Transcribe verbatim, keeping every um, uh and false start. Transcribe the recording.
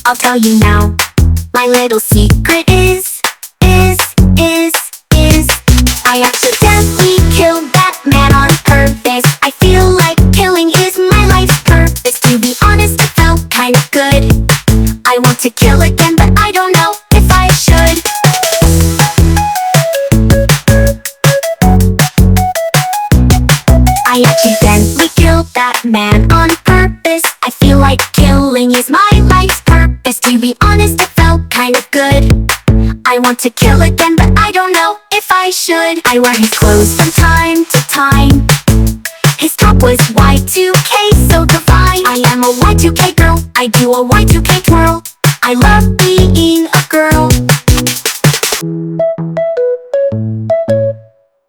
I'll tell you now. My little secret is, is, is, is I accidentally killed that man on purpose. I feel like killing is my life's purpose. To be honest, it felt kinda good. I want to kill again, but I don't know if I should. I accidentally killed that man on purpose. I feel like killing is my life's purpose. To be honest, it felt kind of good. I want to kill again, but I don't know if I should. I wear his clothes from time to time. His top was Y two K, so divine. I am a Y two K girl, I do a Y two K twirl. I love being a girl.